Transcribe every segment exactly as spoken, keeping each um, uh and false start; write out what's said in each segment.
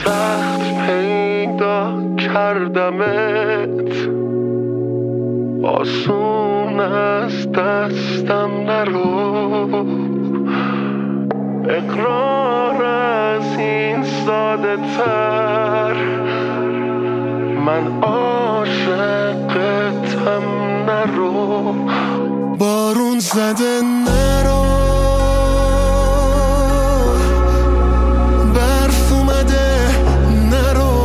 سخت پیدا کردمت، آسون از دستم نرو. اقرار از این ساده تر، من عاشقتم نرو. بارون زده نرو، برف اومده نرو،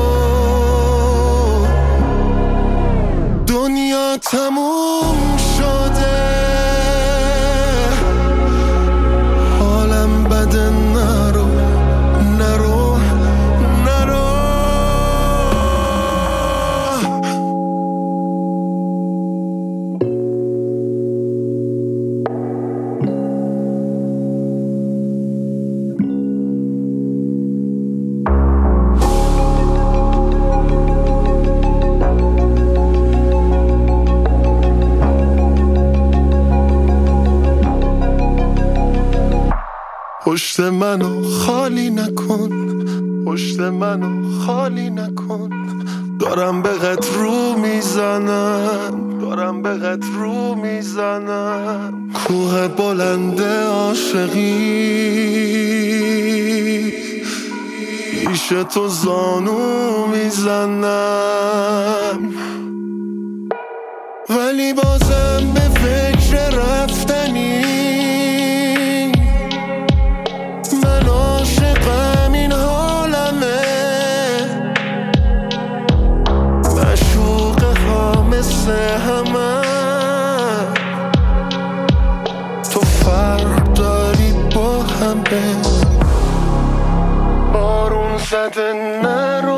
دنیا تموم شده، حالم بده نرو نرو نرو. پشت منو خالی نکن، پشت منو خالی نکن، دارم به قد رو میزنم، دارم به قد رو میزنم. کوه بلند عاشقی، پیش تو زانو میزنم، ولی بازم به فکر رفتنی. من عاشقم، این حالمه، مشوقه ها مثل همه. تو فرق داری با همه. بارون زده نرو،